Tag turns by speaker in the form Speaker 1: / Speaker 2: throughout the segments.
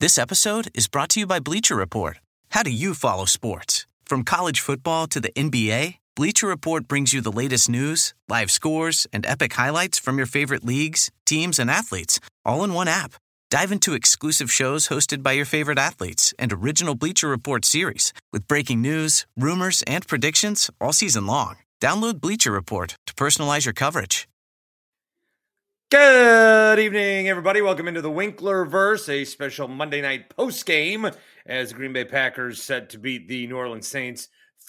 Speaker 1: This episode is brought to you by Bleacher Report. How do you follow sports? From college football to the NBA, Bleacher Report brings you the latest news, live scores, and epic highlights from your favorite leagues, teams, and athletes, all in one app. Dive into exclusive shows hosted by your favorite athletes and original Bleacher Report series with breaking news, rumors, and predictions all season long. Download Bleacher Report to personalize your coverage.
Speaker 2: Good evening, everybody. Welcome into the Winklerverse, a special Monday night post-game as the Green Bay Packers set to beat the New Orleans Saints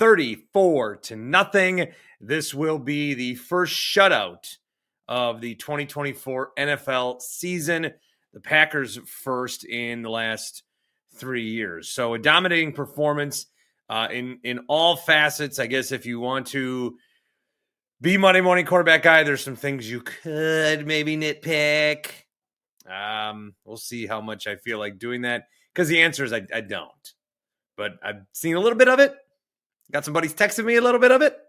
Speaker 2: 34-0. This will be the first shutout of the 2024 NFL season. The Packers first in the last 3 years. So a dominating performance in all facets. I guess if you want to be Monday morning quarterback guy, there's some things you could maybe nitpick. We'll see how much I feel like doing that, because the answer is I don't. But I've seen a little bit of it. Got some buddies texting me a little bit of it.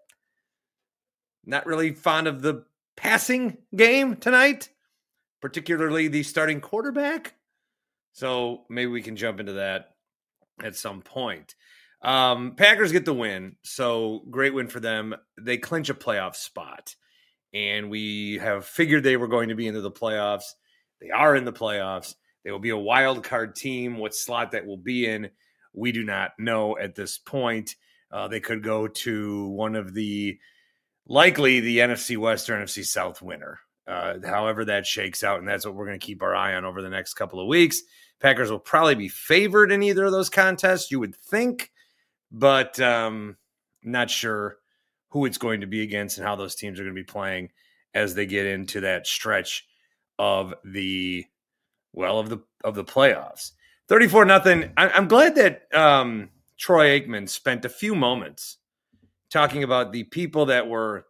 Speaker 2: Not really fond of the passing game tonight, particularly the starting quarterback. So maybe we can jump into that at some point. Packers get the win, so great win for them. They clinch a playoff spot, and we have figured they were going to be into the playoffs. They are in the playoffs. They will be a wild card team. What slot that will be in, we do not know at this point. They could go to one of likely the NFC West or NFC South winner. However that shakes out, and that's what we're going to keep our eye on over the next couple of weeks. Packers will probably be favored in either of those contests, you would think, but not sure who it's going to be against and how those teams are going to be playing as they get into that stretch of the playoffs. 34-0. I'm glad that Troy Aikman spent a few moments talking about the people that were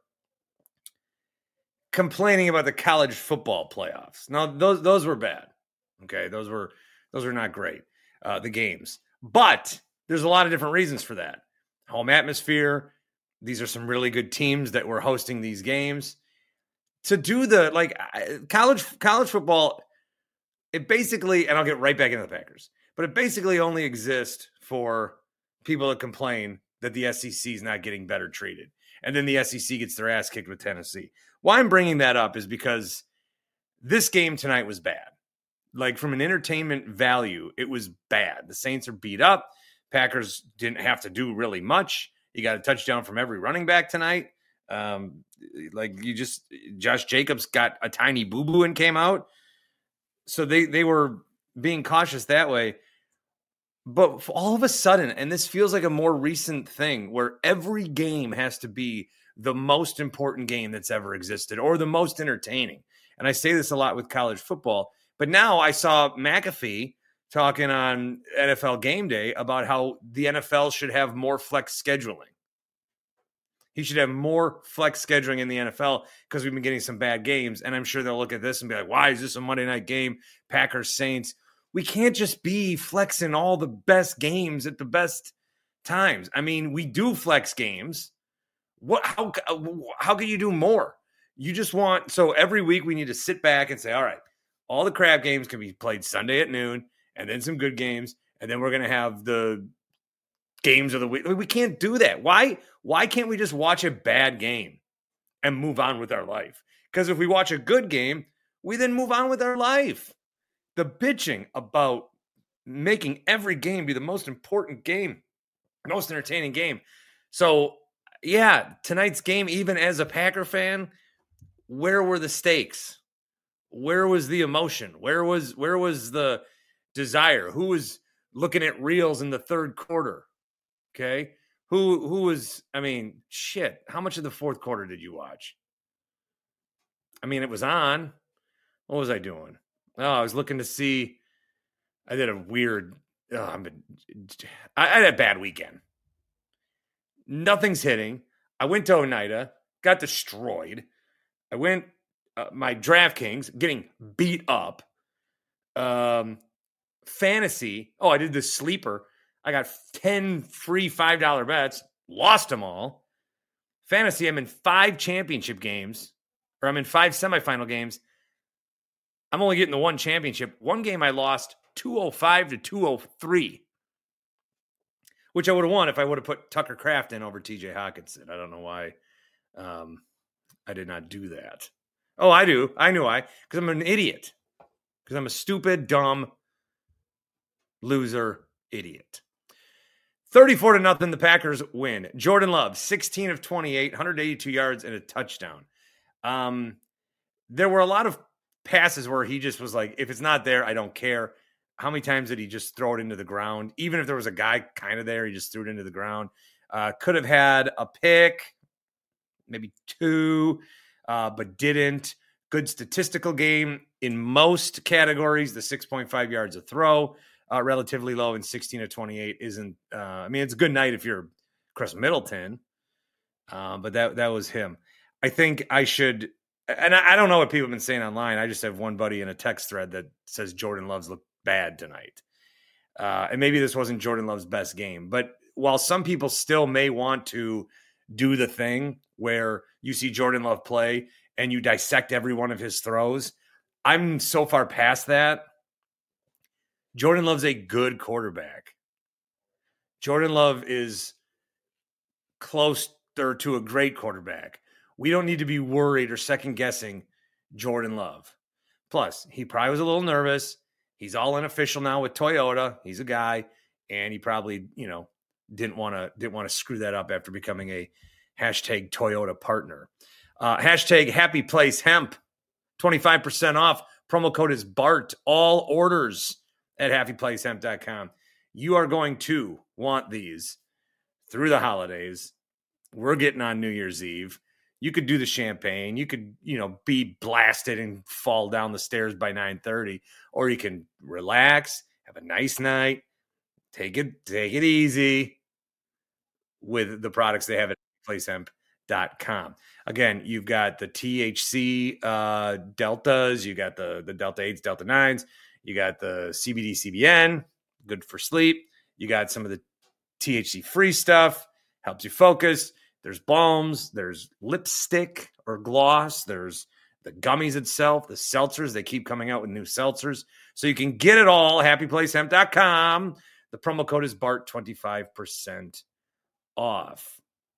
Speaker 2: complaining about the college football playoffs. Now, those were bad. Okay, those were not great, the games. But there's a lot of different reasons for that. Home atmosphere. These are some really good teams that were hosting these games. To do college football, it basically, and I'll get right back into the Packers, but it basically only exists for people that complain that the SEC is not getting better treated. And then the SEC gets their ass kicked with Tennessee. Why I'm bringing that up is because this game tonight was bad. Like, from an entertainment value, it was bad. The Saints are beat up. Packers didn't have to do really much. You got a touchdown from every running back tonight. Josh Jacobs got a tiny boo-boo and came out. So they were being cautious that way. But all of a sudden, and this feels like a more recent thing, where every game has to be the most important game that's ever existed or the most entertaining. And I say this a lot with college football, but now I saw McAfee talking on NFL Game Day about how the NFL should have more flex scheduling. He should have more flex scheduling in the NFL because we've been getting some bad games. And I'm sure they'll look at this and be like, why is this a Monday night game? Packers, Saints. We can't just be flexing all the best games at the best times. I mean, we do flex games. How can you do more? You just want, so every week we need to sit back and say, all right, all the crap games can be played Sunday at noon, and then some good games, and then we're going to have the games of the week. We can't do that. Why can't we just watch a bad game and move on with our life? Because if we watch a good game, we then move on with our life. The bitching about making every game be the most important game, most entertaining game. So, yeah, tonight's game, even as a Packer fan, where were the stakes? Where was the emotion? Where was the desire? Who was looking at reels in the third quarter? Okay. Who was, I mean, shit. How much of the fourth quarter did you watch? I mean, it was on. What was I doing? Oh, I was looking to see. I did a weird, I had a bad weekend. Nothing's hitting. I went to Oneida, got destroyed. I went, my DraftKings getting beat up. Fantasy. Oh, I did the sleeper. I got 10 free $5 bets, lost them all. Fantasy, I'm in 5 championship games, or I'm in 5 semifinal games. I'm only getting the one championship. One game I lost 205 to 203, which I would have won if I would have put Tucker Kraft in over TJ Hawkinson. I don't know why I did not do that. Oh, I do. I knew why. Because I'm an idiot. Because I'm a stupid, dumb, loser idiot. 34-0, the Packers win. Jordan Love, 16 of 28, 182 yards and a touchdown. There were a lot of passes where he just was like, if it's not there, I don't care. How many times did he just throw it into the ground? Even if there was a guy kind of there, he just threw it into the ground. Could have had a pick, maybe two, but didn't. Good statistical game in most categories. The 6.5 yards a throw, relatively low, and 16 of 28 isn't. It's a good night if you're Chris Middleton, but that was him. I think I should, and I don't know what people have been saying online. I just have one buddy in a text thread that says Jordan Love's look bad tonight, and maybe this wasn't Jordan Love's best game. But while some people still may want to do the thing where you see Jordan Love play and you dissect every one of his throws, I'm so far past that. Jordan Love's a good quarterback. Jordan Love is closer to a great quarterback. We don't need to be worried or second guessing Jordan Love. Plus, he probably was a little nervous. He's all unofficial now with Toyota. He's a guy, and he probably, didn't want to screw that up after becoming a hashtag Toyota partner. Hashtag Happy Place Hemp, 25% off. Promo code is BART. All orders at happyplacehemp.com. You are going to want these through the holidays. We're getting on New Year's Eve. You could do the champagne. You could, be blasted and fall down the stairs by 9:30, or you can relax, have a nice night, take it easy with the products they have at placehemp.com. Again, you've got the THC deltas, you got the Delta 8s, Delta 9s, you got the CBD, CBN, good for sleep. You got some of the THC-free stuff, helps you focus. There's balms, there's lipstick or gloss, there's the gummies itself, the seltzers. They keep coming out with new seltzers. So you can get it all, happyplacehemp.com. The promo code is BART, 25% off.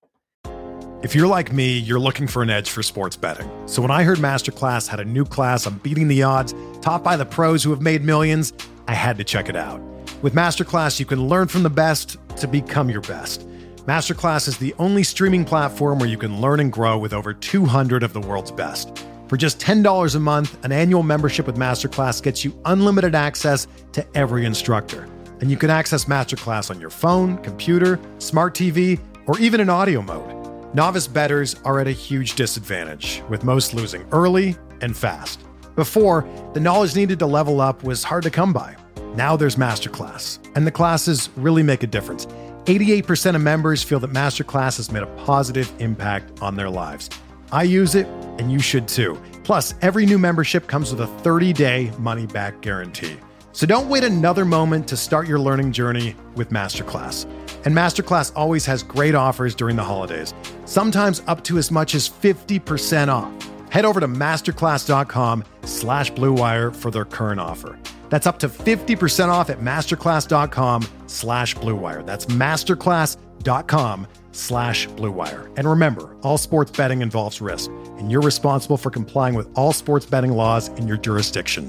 Speaker 3: If you're like me, you're looking for an edge for sports betting. So when I heard Masterclass had a new class on beating the odds, taught by the pros who have made millions, I had to check it out. With Masterclass, you can learn from the best to become your best. Masterclass is the only streaming platform where you can learn and grow with over 200 of the world's best. For just $10 a month, an annual membership with Masterclass gets you unlimited access to every instructor. And you can access Masterclass on your phone, computer, smart TV, or even in audio mode. Novice bettors are at a huge disadvantage, with most losing early and fast. Before, the knowledge needed to level up was hard to come by. Now there's Masterclass, and the classes really make a difference. 88% of members feel that Masterclass has made a positive impact on their lives. I use it, and you should too. Plus, every new membership comes with a 30-day money-back guarantee. So don't wait another moment to start your learning journey with Masterclass. And Masterclass always has great offers during the holidays, sometimes up to as much as 50% off. Head over to masterclass.com/Blue Wire for their current offer. That's up to 50% off at masterclass.com/Blue Wire. That's masterclass.com/Blue Wire. And remember, all sports betting involves risk, and you're responsible for complying with all sports betting laws in your jurisdiction.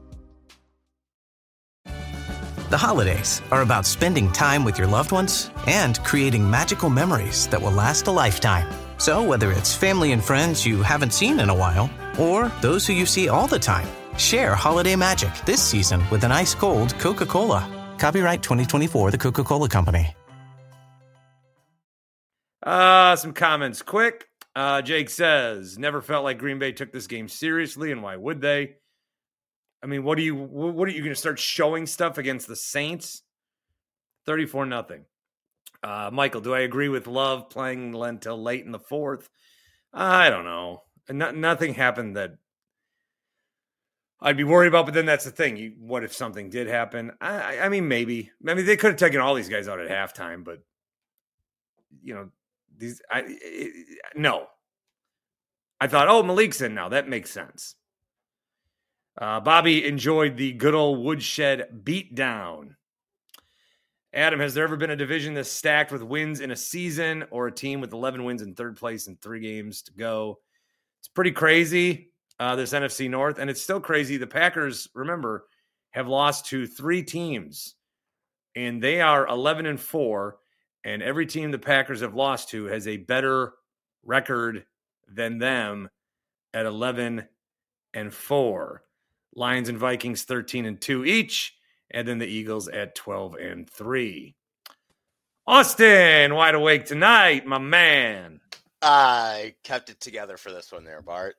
Speaker 1: The holidays are about spending time with your loved ones and creating magical memories that will last a lifetime. So whether it's family and friends you haven't seen in a while, or those who you see all the time, share holiday magic this season with an ice-cold Coca-Cola. Copyright 2024, The Coca-Cola Company.
Speaker 2: Some comments quick. Jake says, never felt like Green Bay took this game seriously, and why would they? I mean, what are you going to start showing stuff against the Saints? 34-0. Michael, do I agree with Love playing until late in the fourth? I don't know. Nothing happened that I'd be worried about, but then that's the thing. What if something did happen? I mean, maybe. I mean, they could have taken all these guys out at halftime, but no. I thought, Malik's in now. That makes sense. Bobby enjoyed the good old woodshed beatdown. Adam, has there ever been a division that's stacked with wins in a season or a team with 11 wins in third place and 3 games to go? It's pretty crazy, this NFC North, and it's still crazy. The Packers, remember, have lost to 3 teams, and they are 11-4, and every team the Packers have lost to has a better record than them at 11-4. Lions and Vikings 13-2 each. And then the Eagles at 12-3. Austin, wide awake tonight, my man.
Speaker 4: I kept it together for this one there, Bart.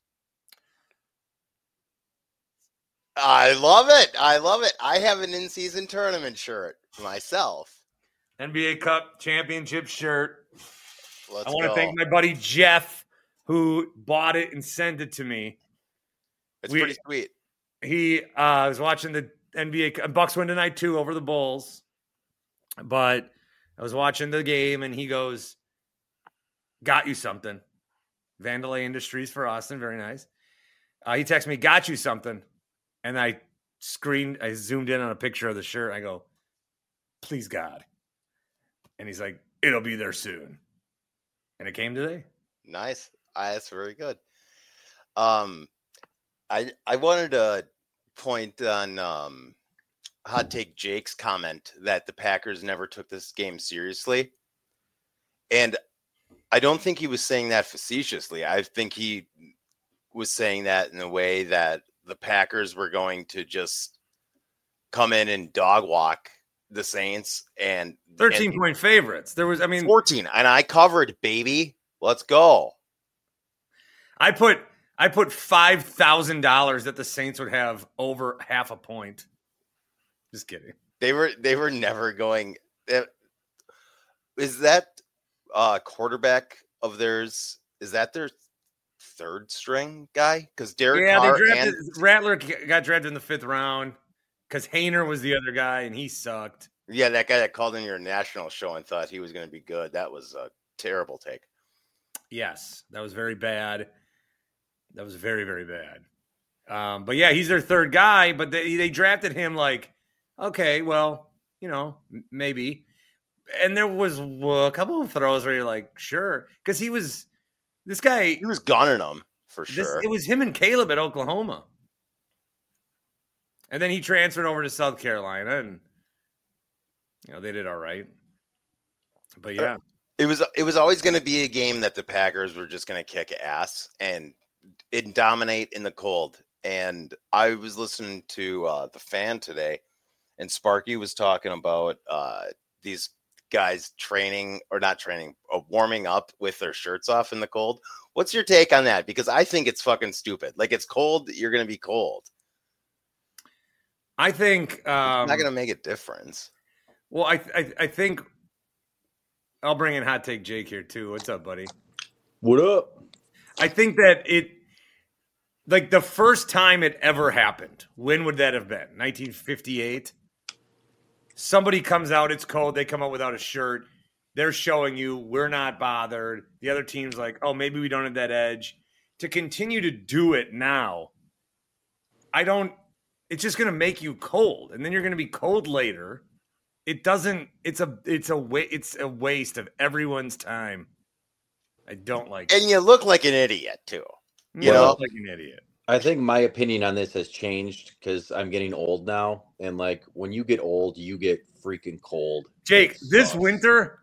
Speaker 4: I love it. I have an in-season tournament shirt myself.
Speaker 2: NBA Cup championship shirt.
Speaker 4: Let's
Speaker 2: I want to
Speaker 4: go.
Speaker 2: thank my buddy Jeff, who bought it and sent it to me.
Speaker 4: It's pretty sweet.
Speaker 2: He was watching the NBA Bucks win tonight too over the Bulls, but I was watching the game and he goes, "Got you something." Vandalay Industries for Austin, very nice. He texted me, "Got you something," and I zoomed in on a picture of the shirt. I go, "Please God," and he's like, "It'll be there soon," and it came today.
Speaker 4: Nice. That's very good. I wanted to point on Hot Take Jake's comment that the Packers never took this game seriously. And I don't think he was saying that facetiously. I think he was saying that in a way that the Packers were going to just come in and dog walk the Saints and
Speaker 2: 13-point favorites. There was,
Speaker 4: 14, and I covered, baby. Let's go.
Speaker 2: I put $5,000 that the Saints would have over half a point. Just kidding.
Speaker 4: They were never going. Is that quarterback of theirs? Is that their third string guy? Because Derek Carr
Speaker 2: Rattler got drafted in the 5th round because Hayner was the other guy and he sucked.
Speaker 4: Yeah, that guy that called in your national show and thought he was going to be good. That was a terrible take.
Speaker 2: Yes, that was very bad. That was very, very bad. But yeah, he's their third guy, but they drafted him like, okay, well, maybe. And there was a couple of throws where you're like, sure. Because he was
Speaker 4: gunning them for sure.
Speaker 2: It was him and Caleb at Oklahoma. And then he transferred over to South Carolina and, they did all right. But yeah.
Speaker 4: It was always going to be a game that the Packers were just going to kick ass and dominate in the cold. And I was listening to the Fan today, and Sparky was talking about these guys warming up with their shirts off in the cold. What's your take on that? Because I think it's fucking stupid. Like, it's cold, you're going to be cold.
Speaker 2: I think
Speaker 4: it's not going to make a difference.
Speaker 2: Well, I think I'll bring in Hot Take Jake here too. What's up, buddy?
Speaker 5: What up?
Speaker 2: I think that the first time it ever happened, when would that have been? 1958? Somebody comes out, it's cold, they come out without a shirt. They're showing you, we're not bothered. The other team's like, oh, maybe we don't have that edge. To continue to do it now, it's just going to make you cold. And then you're going to be cold later. It's a waste of everyone's time. I don't like it.
Speaker 4: And you look like an idiot too.
Speaker 2: You look like an idiot.
Speaker 5: I think my opinion on this has changed because I'm getting old now. And like when you get old, you get freaking cold.
Speaker 2: Jake, this winter,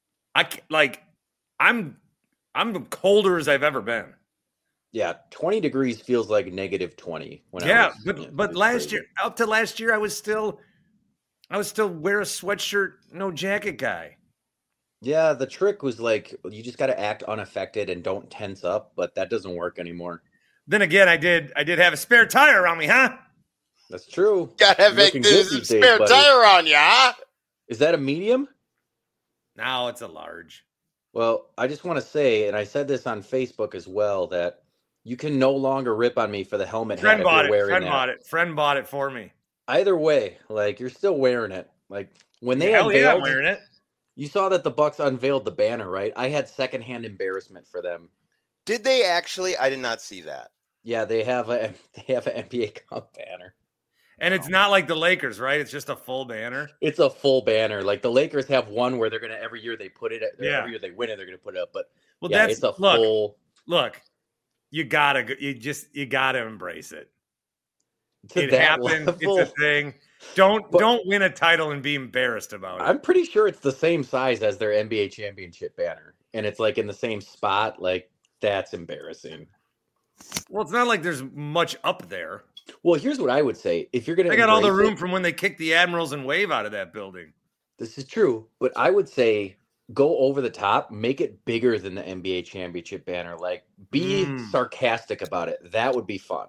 Speaker 2: I'm colder as I've ever been.
Speaker 5: Yeah, 20 degrees feels like negative 20.
Speaker 2: But last year, up to last year, I was still wear a sweatshirt, no jacket guy.
Speaker 5: Yeah, the trick was like you just got to act unaffected and don't tense up, but that doesn't work anymore.
Speaker 2: Then again, I did have a spare tire around me, huh?
Speaker 5: That's true.
Speaker 4: Gotta make this spare tire on you, huh?
Speaker 5: Is that a medium?
Speaker 2: No, it's a large.
Speaker 5: Well, I just want to say, and I said this on Facebook as well, that you can no longer rip on me for the helmet hat if you're wearing that.
Speaker 2: Friend bought it for me.
Speaker 5: Either way, like you're still wearing it. Like when they
Speaker 2: I'm
Speaker 5: unveiled,
Speaker 2: wearing it.
Speaker 5: You saw that the Bucks unveiled the banner, right? I had secondhand embarrassment for them.
Speaker 4: Did they actually? I did not see that.
Speaker 5: Yeah, they have an NBA Cup banner.
Speaker 2: And it's not like the Lakers, right? It's just a full banner.
Speaker 5: It's a full banner. Like the Lakers have one where they're gonna every year they put it. Every year they win it, they're gonna put it up. But it's a full.
Speaker 2: Look, you gotta embrace it.
Speaker 5: It
Speaker 2: happens. Level. It's a thing. Don't win a title and be embarrassed about it.
Speaker 5: I'm pretty sure it's the same size as their NBA championship banner, and it's like in the same spot. Like that's embarrassing.
Speaker 2: Well, it's not like there's much up there.
Speaker 5: Well, here's what I would say: if you're gonna,
Speaker 2: they got all the room from when they kicked the Admirals and Wave out of that building.
Speaker 5: This is true, but I would say go over the top, make it bigger than the NBA championship banner. Like, be sarcastic about it. That would be fun.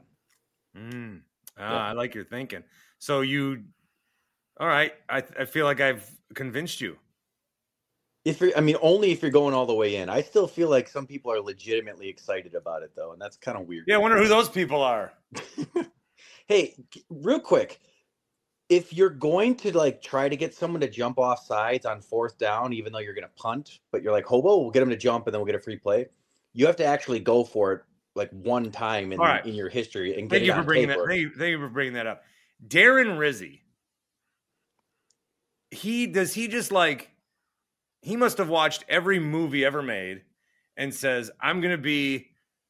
Speaker 2: I like your thinking. So all right. I feel like I've convinced you.
Speaker 5: Only if you're going all the way in. I still feel like some people are legitimately excited about it, though, and that's kind of weird.
Speaker 2: Yeah, I wonder who those people are.
Speaker 5: Hey, real quick, if you're going to like try to get someone to jump off sides on 4th down, even though you're going to punt, but you're like, Hobo, we'll get them to jump and then we'll get a free play. You have to actually go for it like one time in your history and get it on paper.
Speaker 2: Thank you for bringing that up. Darren Rizzi. He must have watched every movie ever made and says, I'm going to be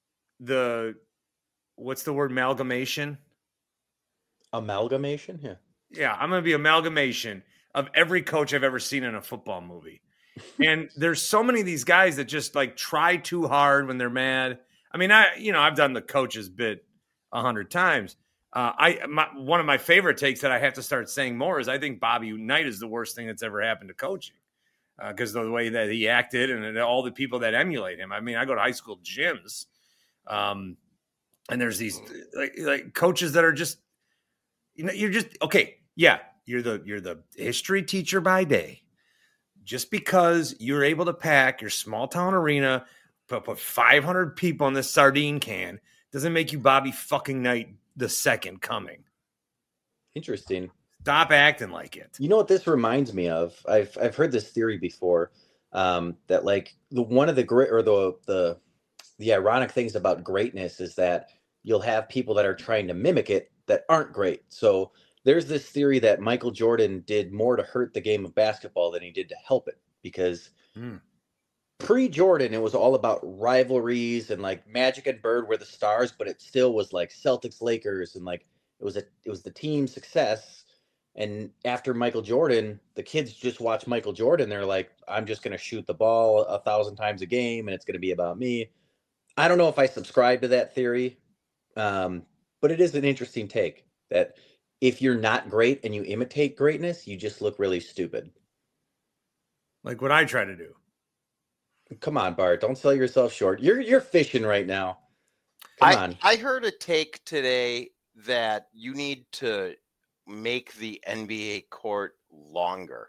Speaker 2: what's the word? Amalgamation?
Speaker 5: Amalgamation? Yeah.
Speaker 2: Yeah, I'm going to be amalgamation of every coach I've ever seen in a football movie. And there's so many of these guys that just like try too hard when they're mad. I mean, I've done the coach's bit 100 times. One of my favorite takes that I have to start saying more is I think Bobby Knight is the worst thing that's ever happened to coaching because of the way that he acted and all the people that emulate him. I mean, I go to high school gyms, and there's these like coaches that are just, you're just okay. Yeah, you're the history teacher by day. Just because you're able to pack your small town arena, put 500 people in this sardine can, doesn't make you Bobby fucking Knight the second coming.
Speaker 5: Interesting.
Speaker 2: Stop acting like it.
Speaker 5: You know what this reminds me of? I've heard this theory before, that like one of the great or the ironic things about greatness is that you'll have people that are trying to mimic it that aren't great. So there's this theory that Michael Jordan did more to hurt the game of basketball than he did to help it, because pre-Jordan, it was all about rivalries and like Magic and Bird were the stars, but it still was like Celtics, Lakers, and like it was the team success. And after Michael Jordan, the kids just watch Michael Jordan. They're like, I'm just going to shoot the ball 1,000 times a game and it's going to be about me. I don't know if I subscribe to that theory, but it is an interesting take that if you're not great and you imitate greatness, you just look really stupid.
Speaker 2: Like what I try to do.
Speaker 5: Come on, Bart. Don't sell yourself short. You're fishing right now. Come on.
Speaker 4: I heard a take today that you need to make the NBA court longer.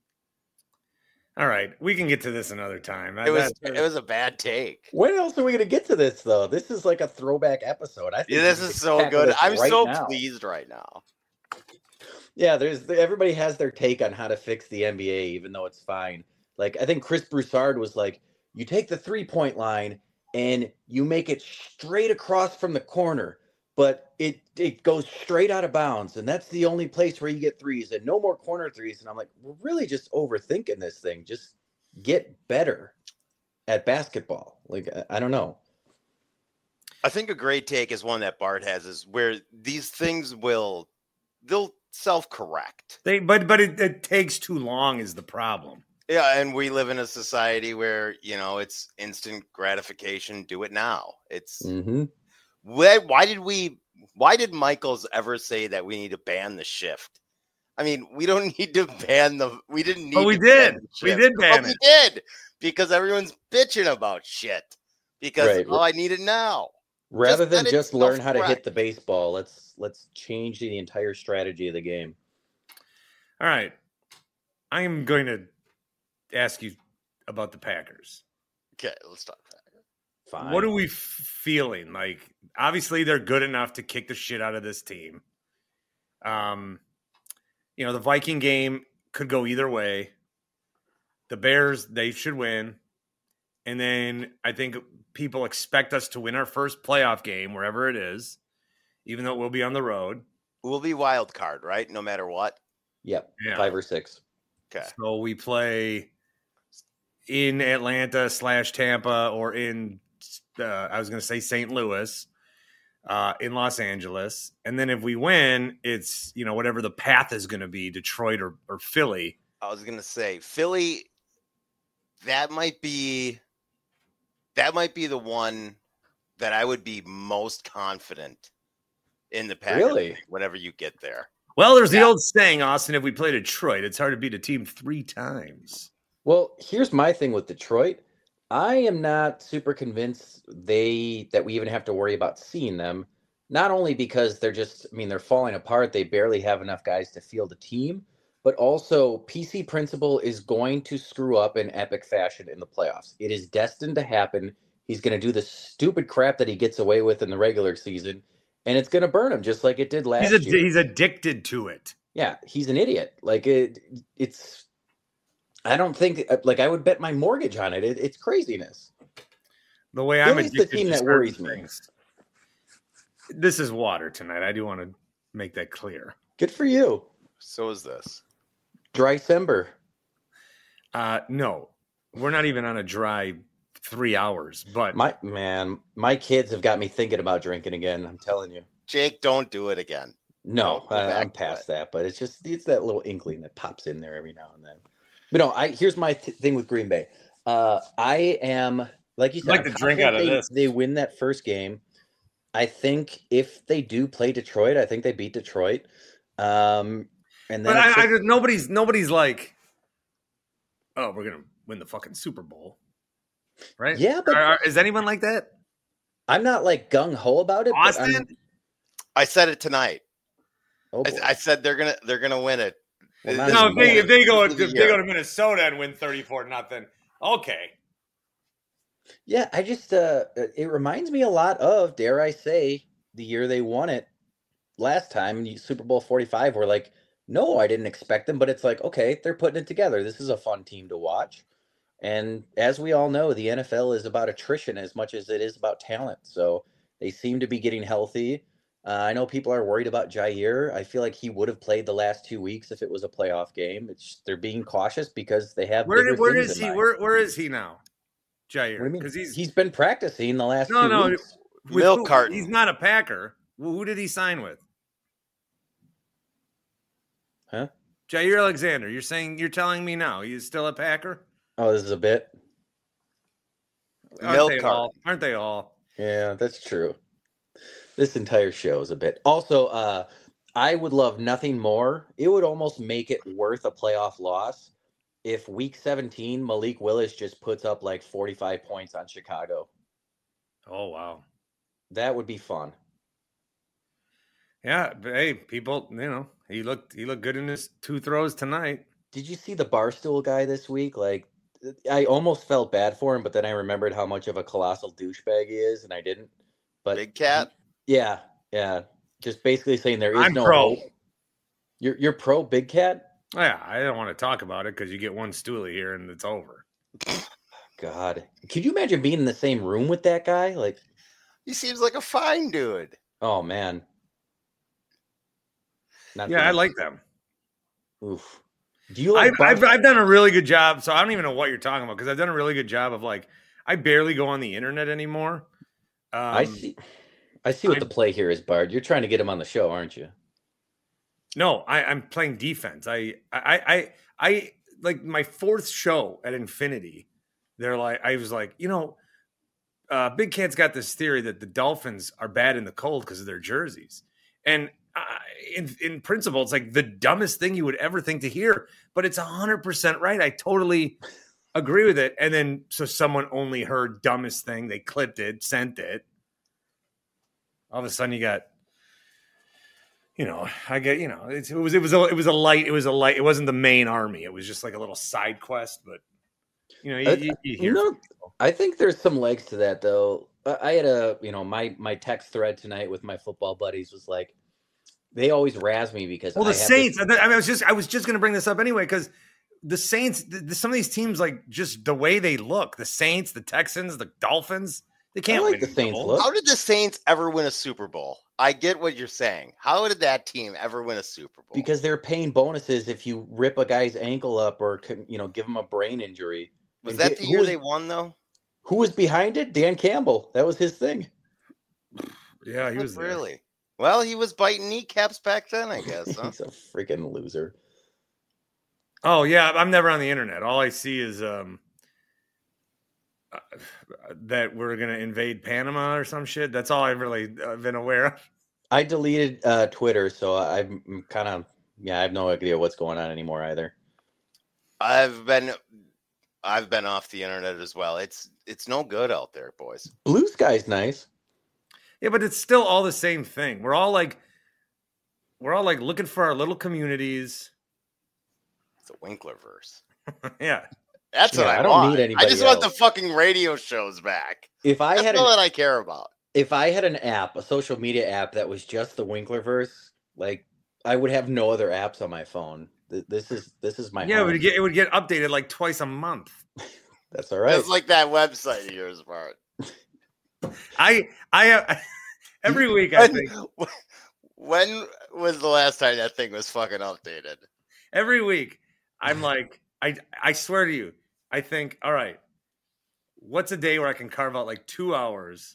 Speaker 2: All right, we can get to this another time.
Speaker 4: It was a bad take.
Speaker 5: When else are we going to get to this, though? This is like a throwback episode. I think
Speaker 4: this is so good. I'm so pleased right now.
Speaker 5: Yeah, everybody has their take on how to fix the NBA, even though it's fine. Like, I think Chris Broussard was like, you take the 3-point line and you make it straight across from the corner, but it goes straight out of bounds. And that's the only place where you get threes and no more corner threes. And I'm like, we're really just overthinking this thing. Just get better at basketball. Like, I don't know.
Speaker 4: I think a great take is one that Bart has is where these things they'll self-correct.
Speaker 2: But it takes too long is the problem.
Speaker 4: Yeah, and we live in a society where, it's instant gratification. Do it now. It's why did Michaels ever say that we need to ban the shift? I mean, we don't need to ban we didn't need.
Speaker 2: But we
Speaker 4: to
Speaker 2: did.
Speaker 4: Ban the shift.
Speaker 2: We did ban it.
Speaker 4: We did because everyone's bitching about shit. Because I need it now.
Speaker 5: Rather than just learn how to hit the baseball, let's change the entire strategy of the game.
Speaker 2: All right, I am going to ask you about the Packers.
Speaker 4: Okay, let's talk Packers.
Speaker 5: Fine.
Speaker 2: What are we feeling? Like, obviously, they're good enough to kick the shit out of this team. The Viking game could go either way. The Bears, they should win. And then I think people expect us to win our first playoff game, wherever it is, even though it will be on the road.
Speaker 4: We'll be wild card, right? No matter what.
Speaker 5: Yep.
Speaker 2: Yeah.
Speaker 5: 5 or 6.
Speaker 4: Okay.
Speaker 2: So we play in Atlanta / Tampa, or in, I was going to say St. Louis, in Los Angeles. And then if we win, it's, whatever the path is going to be, Detroit or Philly.
Speaker 4: I was going to say Philly. That might be the one that I would be most confident in the Packers.
Speaker 5: Really?
Speaker 4: Whenever you get there.
Speaker 2: Well, there's the old saying, Austin, if we play Detroit, it's hard to beat a team 3 times.
Speaker 5: Well, here's my thing with Detroit. I am not super convinced that we even have to worry about seeing them. Not only because they're falling apart. They barely have enough guys to field a team. But also, PC Principle is going to screw up in epic fashion in the playoffs. It is destined to happen. He's going to do the stupid crap that he gets away with in the regular season, and it's going to burn him just like it did last year.
Speaker 2: He's addicted to it.
Speaker 5: Yeah, he's an idiot. Like it's. I don't think I would bet my mortgage on it. It's craziness.
Speaker 2: The way I'm
Speaker 5: Philly's
Speaker 2: addicted
Speaker 5: the team
Speaker 2: to
Speaker 5: that
Speaker 2: certain
Speaker 5: worries me.
Speaker 2: things. This is water tonight. I do want to make that clear.
Speaker 5: Good for you.
Speaker 4: So is this.
Speaker 5: Dry December.
Speaker 2: No, we're not even on a dry 3 hours. But
Speaker 5: my kids have got me thinking about drinking again. I'm telling you.
Speaker 4: Jake, don't do it again.
Speaker 5: No, I'm past that. But it's that little inkling that pops in there every now and then. But no, here's my thing with Green Bay. I am, like you said,
Speaker 2: like to drink out of this.
Speaker 5: They win that first game. I think if they do play Detroit, I think they beat Detroit. And then
Speaker 2: but nobody's like, oh, we're gonna win the fucking Super Bowl, right?
Speaker 5: Yeah, but
Speaker 2: is anyone like that?
Speaker 5: I'm not like gung ho about it.
Speaker 2: Austin,
Speaker 4: I said it tonight.
Speaker 5: Oh,
Speaker 4: I said they're gonna win it.
Speaker 5: Well,
Speaker 2: if they go to Minnesota and win 34-0, okay.
Speaker 5: Yeah, I just it reminds me a lot of, dare I say, the year they won it last time, Super Bowl 45. We're like, no, I didn't expect them, but it's like, okay, they're putting it together. This is a fun team to watch. And as we all know, the NFL is about attrition as much as it is about talent. So they seem to be getting healthy. I know people are worried about Jair. I feel like he would have played the last 2 weeks if it was a playoff game. They're being cautious because they have
Speaker 2: where is he? Where is he now, Jair?
Speaker 5: Because he's been practicing the last 2 weeks.
Speaker 4: Milk carton.
Speaker 2: He's not a Packer. Who did he sign with?
Speaker 5: Huh?
Speaker 2: Jair Alexander. You're telling me now he's still a Packer?
Speaker 5: Oh, this is a bit.
Speaker 2: Aren't they all?
Speaker 5: Yeah, that's true. This entire show is a bit. Also, I would love nothing more. It would almost make it worth a playoff loss if week 17 Malik Willis just puts up like 45 points on Chicago.
Speaker 2: Oh wow,
Speaker 5: that would be fun.
Speaker 2: Yeah, but hey, people, he looked good in his 2 throws tonight.
Speaker 5: Did you see the Barstool guy this week? Like, I almost felt bad for him, but then I remembered how much of a colossal douchebag he is, and I didn't. But
Speaker 4: Big Cat.
Speaker 5: Yeah. Just basically saying there is
Speaker 2: I'm
Speaker 5: no
Speaker 2: pro.
Speaker 5: hope. You're pro Big Cat?
Speaker 2: Yeah, I don't want to talk about it because you get one stoolie here and it's over.
Speaker 5: God, could you imagine being in the same room with that guy? Like,
Speaker 4: he seems like a fine dude.
Speaker 5: Oh man.
Speaker 2: I like them.
Speaker 5: Oof. Do you like?
Speaker 2: I've done a really good job, so I don't even know what you're talking about because I've done a really good job of I barely go on the internet anymore.
Speaker 5: I see what the play here is, Bard. You're trying to get him on the show, aren't you?
Speaker 2: No, I'm playing defense. I like my 4th show at Infinity. I was like, Big Cat's got this theory that the Dolphins are bad in the cold because of their jerseys. And in principle, it's like the dumbest thing you would ever think to hear, but it's 100% right. I totally agree with it. And then, so someone only heard dumbest thing. They clipped it, sent it. All of a sudden you got, it was a light. It wasn't the main army. It was just like a little side quest, but you hear.
Speaker 5: I think there's some legs to that though. I had my text thread tonight with my football buddies was like, they always razz me because
Speaker 2: the Saints. I was just going to bring this up anyway because the Saints, some of these teams, like just the way they look, the Saints, the Texans, the Dolphins, They can't
Speaker 5: like
Speaker 2: win
Speaker 5: the Saints
Speaker 2: double.
Speaker 5: look.
Speaker 4: How did the Saints ever win a Super Bowl? I get what you're saying. How did that team ever win a Super Bowl?
Speaker 5: Because they're paying bonuses if you rip a guy's ankle up or give him a brain injury.
Speaker 4: Was that the year they won though?
Speaker 5: Who was behind it? Dan Campbell. That was his thing.
Speaker 2: Yeah, he was there.
Speaker 4: Really. Well, he was biting kneecaps back then, I guess. Huh?
Speaker 5: He's a freaking loser.
Speaker 2: Oh yeah, I'm never on the internet. All I see is that we're gonna invade Panama or some shit. That's all I've really been aware of.
Speaker 5: I deleted Twitter, so I'm kind of I have no idea what's going on anymore either.
Speaker 4: I've been off the internet as well. It's no good out there, boys.
Speaker 5: Blue Sky's nice.
Speaker 2: Yeah, but it's still all the same thing. We're all like looking for our little communities.
Speaker 4: It's a Winklerverse.
Speaker 2: Yeah.
Speaker 4: That's what I
Speaker 5: don't
Speaker 4: want.
Speaker 5: need anybody
Speaker 4: I just want the
Speaker 5: else.
Speaker 4: fucking radio shows back.
Speaker 5: If I
Speaker 4: That's
Speaker 5: had
Speaker 4: all that I care about.
Speaker 5: If I had an app, a social media app that was just the Winklerverse, like I would have no other apps on my phone. This is my
Speaker 2: Yeah,
Speaker 5: home.
Speaker 2: it would get updated like twice a month.
Speaker 5: That's all right.
Speaker 4: It's like that website of yours, Bart.
Speaker 2: I every week I think
Speaker 4: When was the last time that thing was fucking updated?
Speaker 2: every week I'm like I swear to you, I think, all right, what's a day where I can carve out like 2 hours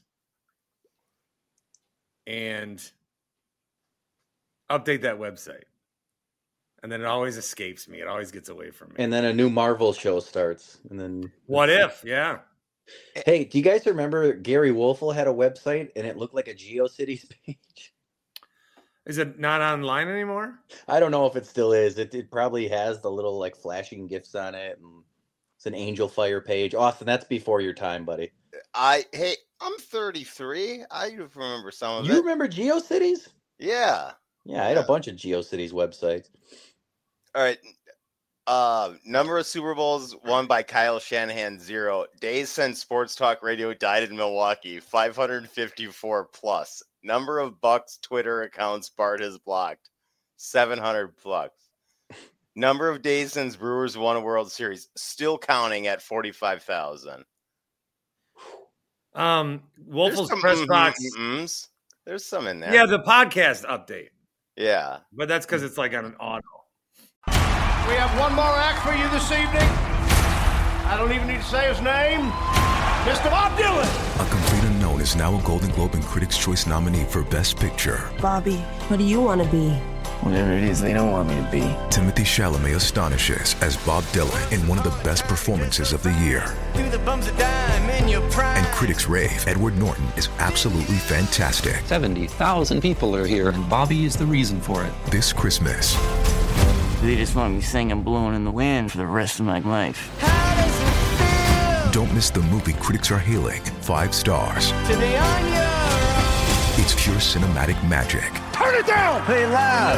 Speaker 2: and update that website? And then it always escapes me. It always gets away from me.
Speaker 5: And then a new Marvel show starts. And then
Speaker 2: What if? Yeah.
Speaker 5: Hey, do you guys remember Gary Wolfel had a website and it looked like a GeoCities page?
Speaker 2: Is it not online anymore?
Speaker 5: I don't know if it still is. It probably has the little like flashing gifs on it, and it's an Angel Fire page. Austin, that's before your time, buddy.
Speaker 4: I'm 33. I remember some of
Speaker 5: You
Speaker 4: it.
Speaker 5: remember GeoCities?
Speaker 4: Yeah.
Speaker 5: Yeah, I had a bunch of GeoCities websites.
Speaker 4: All right. Number of Super Bowls won by Kyle Shanahan, 0. Days since sports talk radio died in Milwaukee, 554 plus. Number of Bucks Twitter accounts Bart has blocked, 700 plus. Number of days since Brewers won a World Series, still counting at 45,000.
Speaker 2: Wolfel's press box.
Speaker 4: There's some in there.
Speaker 2: Yeah, the podcast update.
Speaker 4: Yeah.
Speaker 2: But that's because it's like on an auto.
Speaker 6: We have one more act for you this evening. I don't even need to say his name. Mr. Bob Dylan.
Speaker 7: A Complete Unknown is now a Golden Globe and Critics' Choice nominee for Best Picture.
Speaker 8: Bobby, what do you want to be?
Speaker 9: Whatever it is they don't want me to be.
Speaker 7: Timothy Chalamet astonishes as Bob Dylan in one of the best performances of the year.
Speaker 9: Through the bumps of dime in your prime.
Speaker 7: And critics rave Edward Norton is absolutely fantastic.
Speaker 10: 70,000 people are here, and Bobby is the reason for it.
Speaker 7: This Christmas,
Speaker 9: They just want me singing Blowing in the Wind for the rest of my life.
Speaker 7: don't miss the movie critics are hailing 5 stars.
Speaker 9: Today on your
Speaker 7: It's pure cinematic magic.
Speaker 6: Turn it down.
Speaker 9: play loud.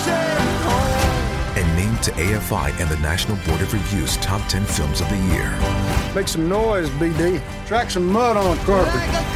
Speaker 7: And named to AFI and the National Board of Review's top 10 films of the year.
Speaker 6: Make some noise, BD. Track some mud on the carpet.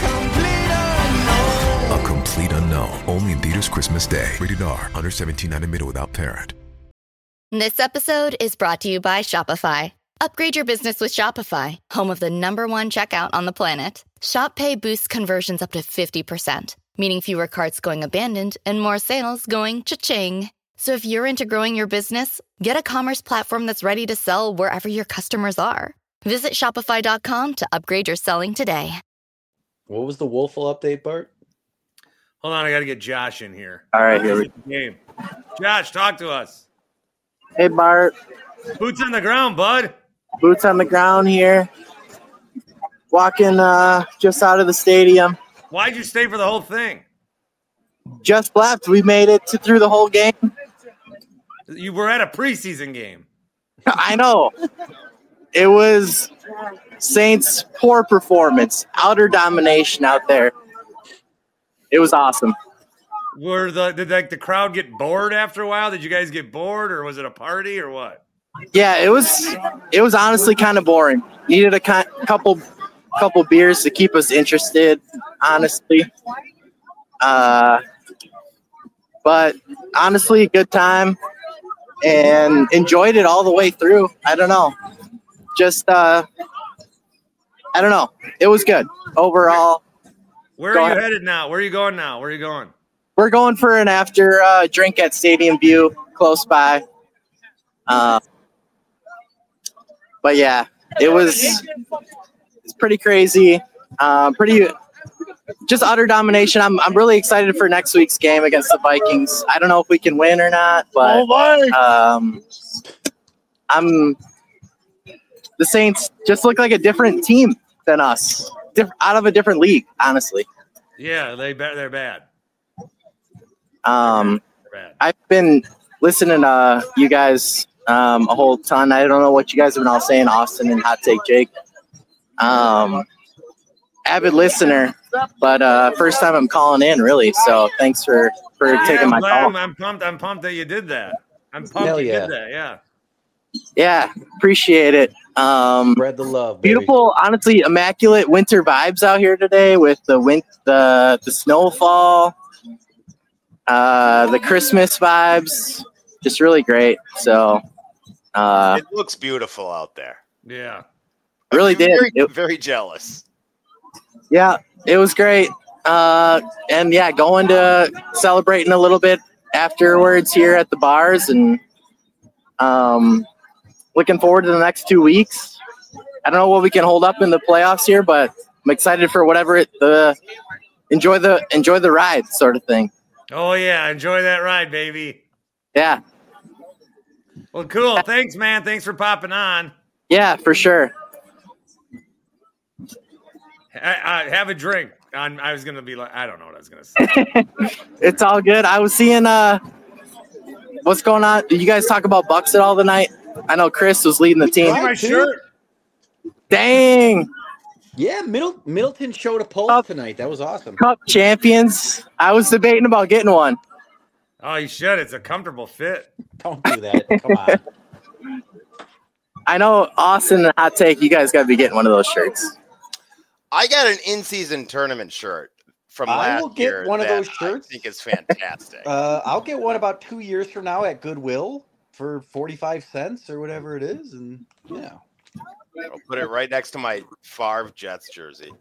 Speaker 7: A Complete Unknown. Only in theaters Christmas Day. Rated R. Under 17 and admitted without parent.
Speaker 11: This episode is brought to you by Shopify. Upgrade your business with Shopify, home of the #1 checkout on the planet. Shop Pay boosts conversions up to 50%, meaning fewer carts going abandoned and more sales going cha-ching. So if you're into growing your business, get a commerce platform that's ready to sell wherever your customers are. Visit Shopify.com to upgrade your selling today.
Speaker 5: What was the Wolfel update, Bart?
Speaker 2: Hold on, I got to get Josh in here.
Speaker 12: All right, here we go.
Speaker 2: Game. Josh, talk to us.
Speaker 12: Hey, Bart.
Speaker 2: Boots on the ground, bud.
Speaker 12: Boots on the ground here. Walking just out of the stadium.
Speaker 2: Why'd you stay for the whole thing?
Speaker 12: Just left. We made it through the whole game.
Speaker 2: You were at a preseason game.
Speaker 12: I know. It was Saints' poor performance. Outer domination out there. It was awesome.
Speaker 2: Did the crowd get bored after a while? Did you guys get bored, or was it a party, or what?
Speaker 12: Yeah, it was honestly kind of boring. Needed a couple beers to keep us interested, honestly. But honestly, good time and enjoyed it all the way through. I don't know. Just I don't know. It was good overall.
Speaker 2: Where are you headed now? Where are you going now? Where are you going?
Speaker 12: We're going for an after drink at Stadium View, close by. But yeah, it's pretty crazy. Pretty just utter domination. I'm really excited for next week's game against the Vikings. I don't know if we can win or not, but the Saints just look like a different team than us, out of a different league, honestly.
Speaker 2: Yeah, they're bad.
Speaker 12: I've been listening to you guys a whole ton. I don't know what you guys have been all saying, Austin and Hot Take Jake. Avid listener, but first time I'm calling in, really. So thanks for taking my call.
Speaker 2: I'm pumped that you did that. I'm pumped you did that. Yeah.
Speaker 12: Yeah, appreciate it.
Speaker 5: Spread the love. Baby.
Speaker 12: Beautiful, honestly, immaculate winter vibes out here today with the snowfall, the Christmas vibes, just really great. So
Speaker 4: it looks beautiful out there.
Speaker 2: Yeah,
Speaker 12: really did.
Speaker 4: Very jealous.
Speaker 12: Yeah, it was great. And yeah, going to celebrating a little bit afterwards here at the bars, and looking forward to the next 2 weeks. I don't know what we can hold up in the playoffs here, but I'm excited for whatever enjoy the ride sort of thing.
Speaker 2: Oh yeah, enjoy that ride, baby.
Speaker 12: Yeah.
Speaker 2: Well, cool. Thanks, man. Thanks for popping on.
Speaker 12: Yeah, for sure.
Speaker 2: Have a drink. I was gonna be like, I don't know what I was gonna say.
Speaker 12: It's all good. I was seeing what's going on. Did you guys talk about Bucks at all tonight? I know Chris was leading the team.
Speaker 2: My shirt.
Speaker 12: Dang.
Speaker 5: Yeah, Middleton showed a pulse tonight. That was awesome.
Speaker 12: Cup champions. I was debating about getting one.
Speaker 2: Oh, you should. It's a comfortable fit.
Speaker 5: Don't do that. Come on.
Speaker 12: I know Austin and Hot Take, you guys got to be getting one of those shirts.
Speaker 4: I got an in-season tournament shirt from last year.
Speaker 5: I will get one of those shirts.
Speaker 4: I think it's fantastic.
Speaker 5: I'll get one about 2 years from now at Goodwill for 45 cents or whatever it is, and yeah.
Speaker 4: I'll put it right next to my Favre Jets jersey.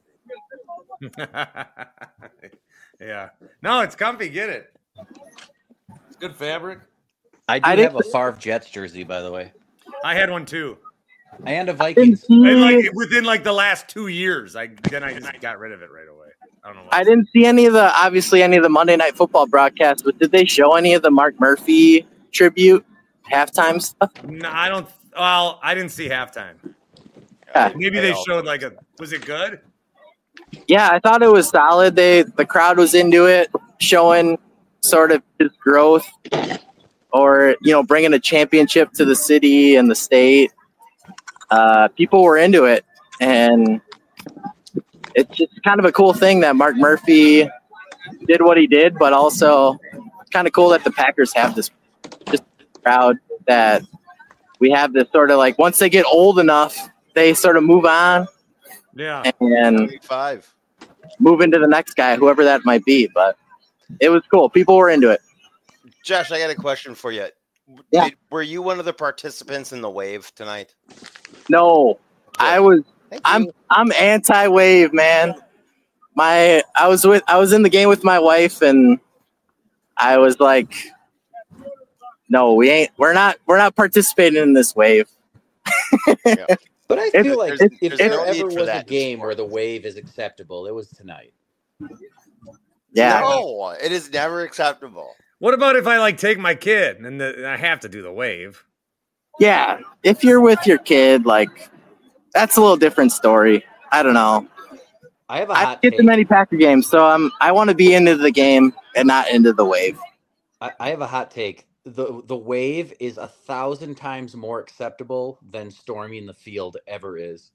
Speaker 2: Yeah. No, it's comfy. Get it. It's good fabric.
Speaker 5: I have a Favre Jets jersey, by the way.
Speaker 2: I had one too.
Speaker 5: And a Vikings.
Speaker 2: Within the last 2 years, I just got rid of it right away. I don't know.
Speaker 12: I didn't see any of the Monday Night Football broadcasts, but did they show any of the Mark Murphy tribute halftime stuff?
Speaker 2: No, I don't. Well, I didn't see halftime.
Speaker 12: Yeah.
Speaker 2: Maybe they showed was it good?
Speaker 12: Yeah, I thought it was solid. The crowd was into it, showing sort of his growth, or bringing a championship to the city and the state. People were into it, and it's just kind of a cool thing that Mark Murphy did what he did, but also kind of cool that the Packers have this just crowd, that we have this sort of once they get old enough, they sort of move on.
Speaker 2: Yeah.
Speaker 12: And
Speaker 4: 5.
Speaker 12: move into the next guy, whoever that might be. But it was cool. People were into it.
Speaker 4: Josh, I got a question for you.
Speaker 12: Yeah.
Speaker 4: Were you one of the participants in the wave tonight?
Speaker 12: No, I was. I'm anti-wave, man. I was in the game with my wife, and I was like, no, we're not participating in this wave.
Speaker 5: Yeah. But I feel like if there
Speaker 4: no
Speaker 5: ever
Speaker 4: need for
Speaker 5: was a
Speaker 4: that
Speaker 5: game where the wave is acceptable, it was tonight.
Speaker 12: Yeah.
Speaker 4: No, it is never acceptable.
Speaker 2: What about if I take my kid and I have to do the wave?
Speaker 12: Yeah, if you're with your kid, that's a little different story. I don't know.
Speaker 5: I have a
Speaker 12: I
Speaker 5: hot
Speaker 12: get
Speaker 5: take.
Speaker 12: to many Packer games, so I want to be into the game and not into the wave.
Speaker 5: I have a hot take. The wave is 1,000 times more acceptable than storming the field ever is.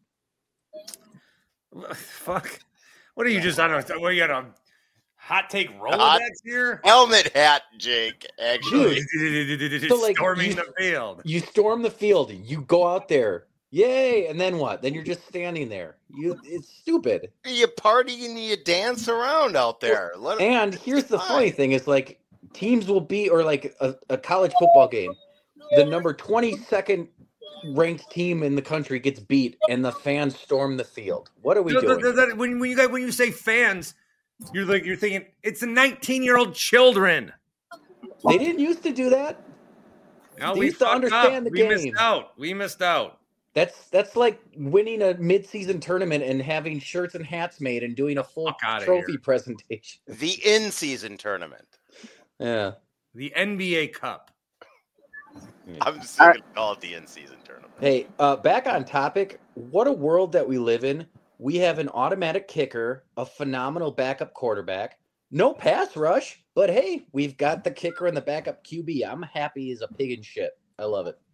Speaker 2: Fuck. What are you just, I don't know, what are you got a hot take Rolodex here?
Speaker 4: Helmet hat, Jake, actually.
Speaker 2: Storming the field.
Speaker 5: You storm the field, you go out there, yay, and then what? Then you're just standing there. It's stupid.
Speaker 4: You party and you dance around out there.
Speaker 5: And here's the funny thing is teams will be, or a college football game, the number 22nd ranked team in the country gets beat and the fans storm the field. What are we doing?
Speaker 2: When you say fans, you're thinking it's the 19-year-old children.
Speaker 5: They didn't used to do that.
Speaker 2: No,
Speaker 5: they
Speaker 2: we
Speaker 5: used to understand the game.
Speaker 2: We missed out.
Speaker 5: That's like winning a mid-season tournament and having shirts and hats made and doing a full trophy presentation.
Speaker 4: The in-season tournament.
Speaker 5: Yeah.
Speaker 2: The NBA Cup.
Speaker 4: I'm still going to call it the in-season tournament.
Speaker 5: Hey, back on topic. What a world that we live in. We have an automatic kicker, a phenomenal backup quarterback, no pass rush, but hey, we've got the kicker and the backup QB. I'm happy as a pig in shit. I love it.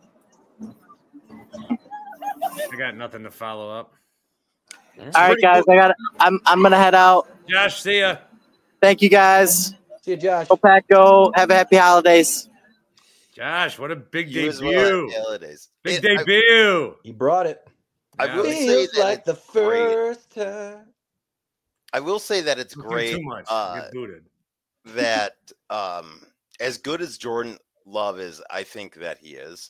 Speaker 2: I got nothing to follow up.
Speaker 12: All right, guys. I'm gonna head out.
Speaker 2: Josh, see ya.
Speaker 12: Thank you, guys.
Speaker 5: See you, Josh.
Speaker 12: Go Pack, go. Have a happy holidays.
Speaker 2: Josh, what a big
Speaker 4: You
Speaker 2: debut!
Speaker 4: holidays.
Speaker 2: Big debut.
Speaker 5: He brought it.
Speaker 4: I will say
Speaker 5: Feels
Speaker 4: that
Speaker 5: like the first time.
Speaker 4: I will say that it's
Speaker 2: Don't do
Speaker 4: great.
Speaker 2: Too much. Get booted.
Speaker 4: That as good as Jordan Love is, I think that he is.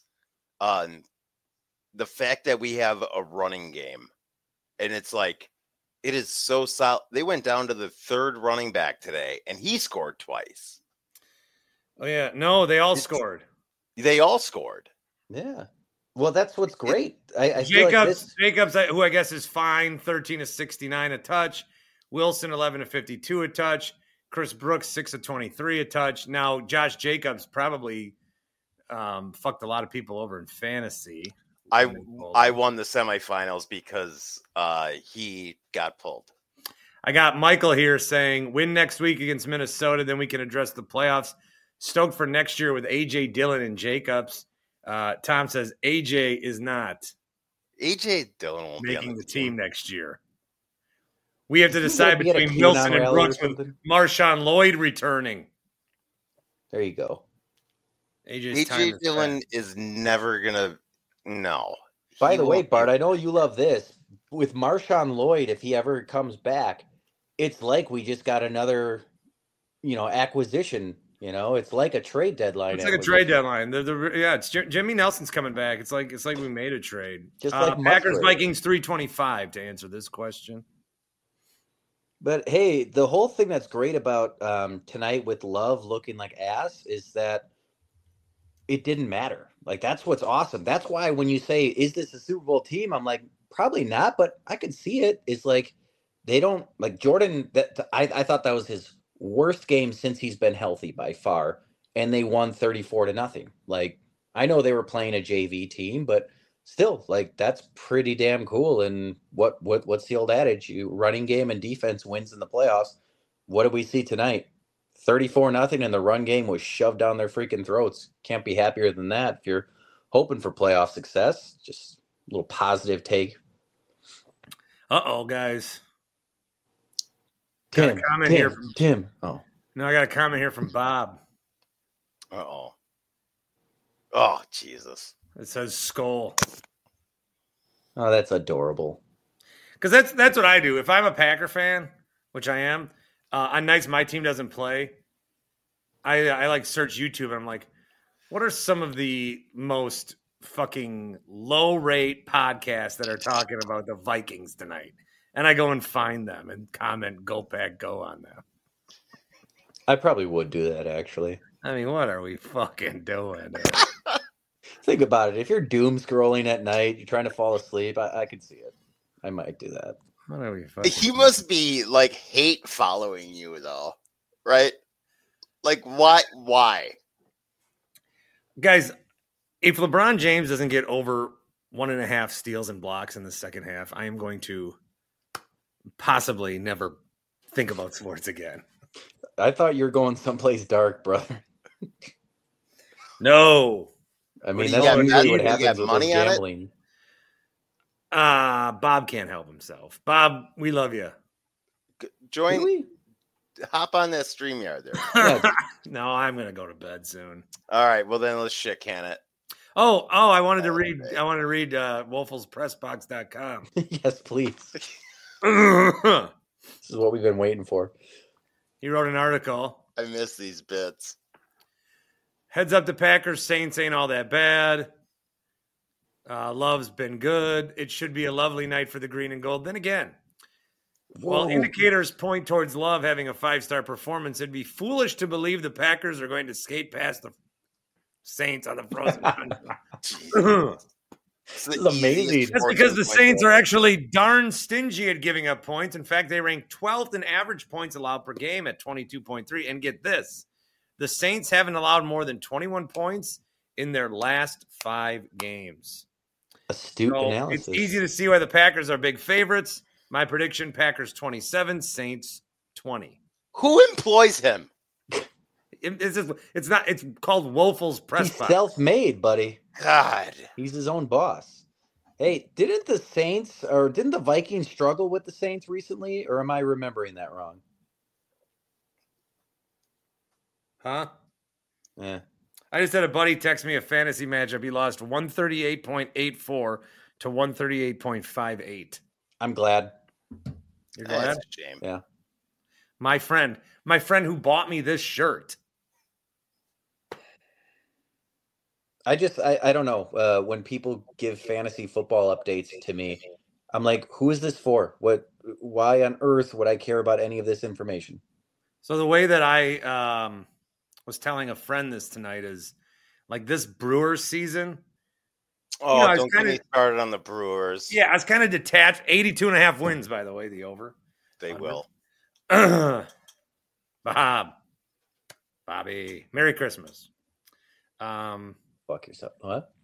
Speaker 4: The fact that we have a running game, and it's like it is so solid. They went down to the third running back today, and he scored twice.
Speaker 2: Oh yeah, no, they all scored.
Speaker 4: They all scored.
Speaker 5: Yeah. Well, that's what's great. I
Speaker 2: Jacobs,
Speaker 5: feel like this...
Speaker 2: Jacobs, who I guess is fine, 13 of 69 a touch. Wilson, 11 of 52 a touch. Chris Brooks, 6 of 23 a touch. Now, Josh Jacobs probably fucked a lot of people over in fantasy.
Speaker 4: I won the semifinals because he got pulled.
Speaker 2: I got Michael here saying, win next week against Minnesota, then we can address the playoffs. Stoked for next year with A.J. Dillon and Jacobs. Tom says A.J. is not.
Speaker 4: A.J. Dillon won't be
Speaker 2: making the team next year. We have to decide
Speaker 5: be at a
Speaker 2: between
Speaker 5: Keenan
Speaker 2: Wilson and
Speaker 5: rally
Speaker 2: Brooks
Speaker 5: or
Speaker 2: with
Speaker 5: something?
Speaker 2: Marshawn Lloyd returning.
Speaker 5: There you go.
Speaker 4: A.J. Dillon is never going to – no.
Speaker 5: By the way, Bart, I know you love this. With Marshawn Lloyd, if he ever comes back, it's like we just got another, acquisition. It's like a trade deadline.
Speaker 2: It's like a trade deadline. It's Jimmy Nelson's coming back. It's like we made a trade.
Speaker 5: Just like
Speaker 2: Packers
Speaker 5: Musgrave.
Speaker 2: Vikings 325 to answer this question.
Speaker 5: But hey, the whole thing that's great about tonight with Love looking like ass is that it didn't matter. Like, that's what's awesome. That's why when you say, is this a Super Bowl team? I'm like, probably not, but I can see it. It's like they don't like Jordan. I thought that was his worst game since he's been healthy by far. And they won 34-0. Like, I know they were playing a JV team, but still, like, that's pretty damn cool. And what's the old adage? Running game and defense wins in the playoffs. What did we see tonight? 34-0, and the run game was shoved down their freaking throats. Can't be happier than that. If you're hoping for playoff success, just a little positive take.
Speaker 2: Uh-oh, guys.
Speaker 5: Tim,
Speaker 2: got a comment
Speaker 5: Tim,
Speaker 2: here from
Speaker 5: Tim. Oh.
Speaker 2: No, I got a comment here from Bob.
Speaker 4: Uh-oh. Oh, Jesus.
Speaker 2: It says skull.
Speaker 5: Oh, that's adorable.
Speaker 2: Because that's what I do. If I'm a Packer fan, which I am, on nights my team doesn't play, I like search YouTube and I'm like, what are some of the most fucking low rate podcasts that are talking about the Vikings tonight? And I go and find them and comment, go Pack, go on them.
Speaker 5: I probably would do that, actually.
Speaker 2: I mean, what are we fucking doing?
Speaker 5: Think about it. If you're doom scrolling at night, you're trying to fall asleep, I could see it. I might do that.
Speaker 2: What are we fucking
Speaker 4: He must be, like, hate following you, though. Right? Like, why?
Speaker 2: Guys, if LeBron James doesn't get over 1.5 steals and blocks in the second half, I am going to possibly never think about sports again.
Speaker 5: I thought you were going someplace dark, brother.
Speaker 2: No.
Speaker 5: I mean,
Speaker 4: What,
Speaker 5: that's
Speaker 4: you
Speaker 5: usually
Speaker 4: got
Speaker 5: what happens with
Speaker 4: money
Speaker 5: those
Speaker 4: on it?
Speaker 5: gambling.
Speaker 2: Bob can't help himself. Bob, we love you.
Speaker 4: Join.
Speaker 5: Really?
Speaker 4: Hop on that StreamYard there.
Speaker 5: Yeah.
Speaker 2: No, I'm going to go to bed soon.
Speaker 4: All right. Well, then let's shit can it.
Speaker 2: Oh, I wanted to read WoelfelsPressbox.com.
Speaker 5: Yes, please.
Speaker 2: He
Speaker 5: This is what we've been waiting for.
Speaker 2: wrote an article.
Speaker 4: I miss these bits.
Speaker 2: Heads up, the Packers. Saints ain't all that bad. Love's been good. It should be a lovely night for the green and gold. Then again, while indicators point towards Love having a 5-star performance, it'd be foolish to believe the Packers are going to skate past the Saints on the frozen tundra.
Speaker 5: This is amazing.
Speaker 2: That's because the Saints are actually darn stingy at giving up points. In fact, they rank 12th in average points allowed per game at 22.3. And get this, the Saints haven't allowed more than 21 points in their last 5 games.
Speaker 5: Astute analysis.
Speaker 2: It's easy to see why the Packers are big favorites. My prediction, Packers 27, Saints 20.
Speaker 4: Who employs him?
Speaker 2: It's called Woelfel's press
Speaker 5: He's
Speaker 2: box.
Speaker 5: self-made, buddy.
Speaker 4: God.
Speaker 5: He's his own boss. Hey, didn't the Vikings struggle with the Saints recently, or am I remembering that wrong?
Speaker 2: Huh?
Speaker 5: Yeah.
Speaker 2: I just had a buddy text me a fantasy matchup. He lost 138.84 to 138.58.
Speaker 5: I'm glad.
Speaker 2: You're glad?
Speaker 4: That's a shame.
Speaker 5: Yeah.
Speaker 2: My friend who bought me this shirt.
Speaker 5: I don't know. When people give fantasy football updates to me, I'm like, who is this for? Why on earth would I care about any of this information?
Speaker 2: So the way that I was telling a friend this tonight is like this Brewers season.
Speaker 4: Oh, don't get me started on the Brewers.
Speaker 2: Yeah, I was kind of detached. 82.5 wins, by the way, the over.
Speaker 4: They will.
Speaker 2: Bobby, Merry Christmas.
Speaker 5: Fuck yourself. What?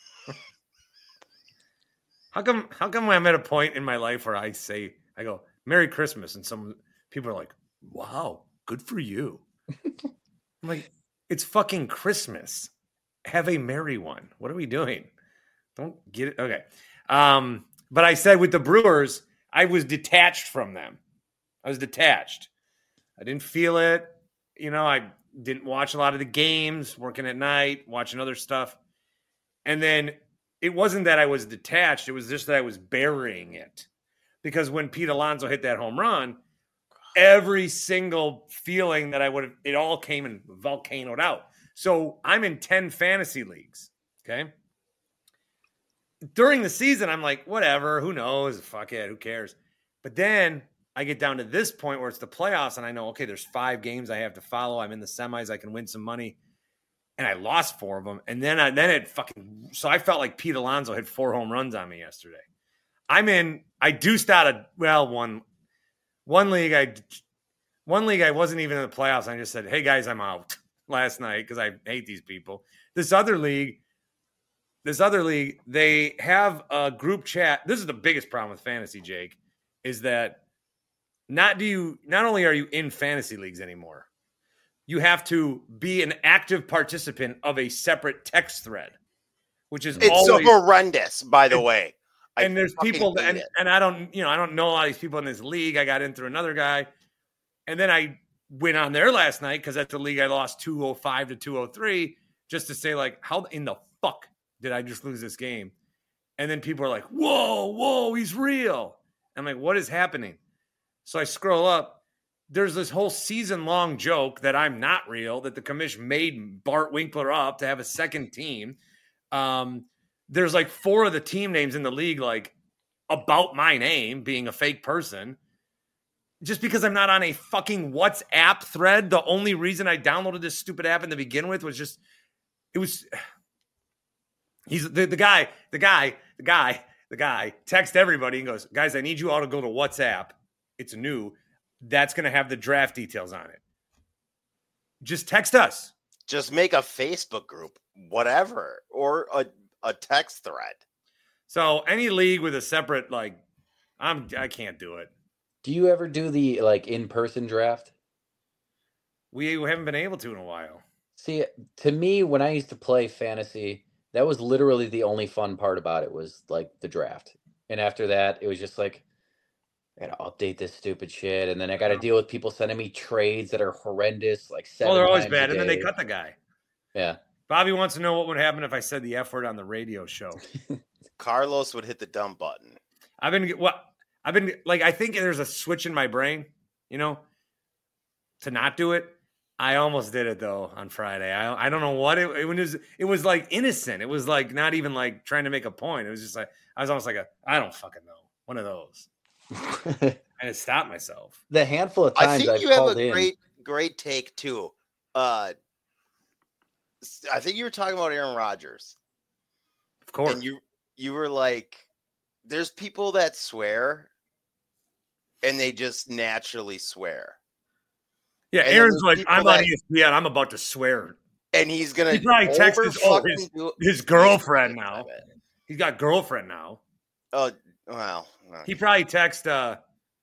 Speaker 2: How come I'm at a point in my life where I go, Merry Christmas, and some people are like, wow, good for you. I'm like, it's fucking Christmas. Have a merry one. What are we doing? Don't get it. Okay. But I said with the Brewers, I was detached from them. I was detached. I didn't feel it. I didn't watch a lot of the games, working at night, watching other stuff. And then it wasn't that I was detached. It was just that I was burying it. Because when Pete Alonso hit that home run, every single feeling that I would have, it all came and volcanoed out. So I'm in 10 fantasy leagues. Okay. During the season, I'm like, whatever, who knows? Fuck it, who cares? But then I get down to this point where it's the playoffs and I know, okay, there's 5 games I have to follow. I'm in the semis. I can win some money. And I lost 4 of them. And then so I felt like Pete Alonso hit 4 home runs on me yesterday. I deuced out one league. I wasn't even in the playoffs. I just said, hey guys, I'm out last night because I hate these people. This other league, they have a group chat. This is the biggest problem with fantasy, Jake, is that not only are you in fantasy leagues anymore, you have to be an active participant of a separate text thread, which is always
Speaker 4: horrendous, by the way.
Speaker 2: And there's people and I don't know a lot of these people in this league. I got in through another guy. And then I went on there last night because that's the league I lost 205 to 203 just to say, like, how in the fuck did I just lose this game? And then people are like, whoa, he's real. I'm like, what is happening? So I scroll up. There's this whole season-long joke that I'm not real, that the commission made Bart Winkler up to have a second team. There's like 4 of the team names in the league, like, about my name being a fake person. Just because I'm not on a fucking WhatsApp thread. The only reason I downloaded this stupid app in the begin with was just, he's the guy text everybody and goes, guys, I need you all to go to WhatsApp. It's new. That's going to have the draft details on it. Just text us.
Speaker 4: Just make a Facebook group, whatever, or a text thread.
Speaker 2: So any league with a separate, I can't do it.
Speaker 5: Do you ever do the in-person draft?
Speaker 2: We haven't been able to in a while.
Speaker 5: See, to me, when I used to play fantasy, that was literally the only fun part about it was like the draft. And after that, it was just like, I got to update this stupid shit. And then I got to deal with people sending me trades that are horrendous.
Speaker 2: They're always bad. And then they cut the guy.
Speaker 5: Yeah.
Speaker 2: Bobby wants to know what would happen if I said the F word on the radio show.
Speaker 4: Carlos would hit the dumb button.
Speaker 2: I think there's a switch in my brain, to not do it. I almost did it though on Friday. I don't know what it was. It was like innocent. It was like not even like trying to make a point. It was just like I was almost like I don't fucking know. One of those. I had to stop myself.
Speaker 5: The handful of times
Speaker 4: I think you have a great take too. I think you were talking about Aaron Rodgers.
Speaker 2: Of course.
Speaker 4: And you were like, there's people that swear and they just naturally swear.
Speaker 2: Yeah, and Aaron's like, I'm on ESPN. I'm about to swear.
Speaker 4: And he's going to
Speaker 2: probably text his girlfriend now. He's got girlfriend now.
Speaker 4: Oh, well.
Speaker 2: He probably text her.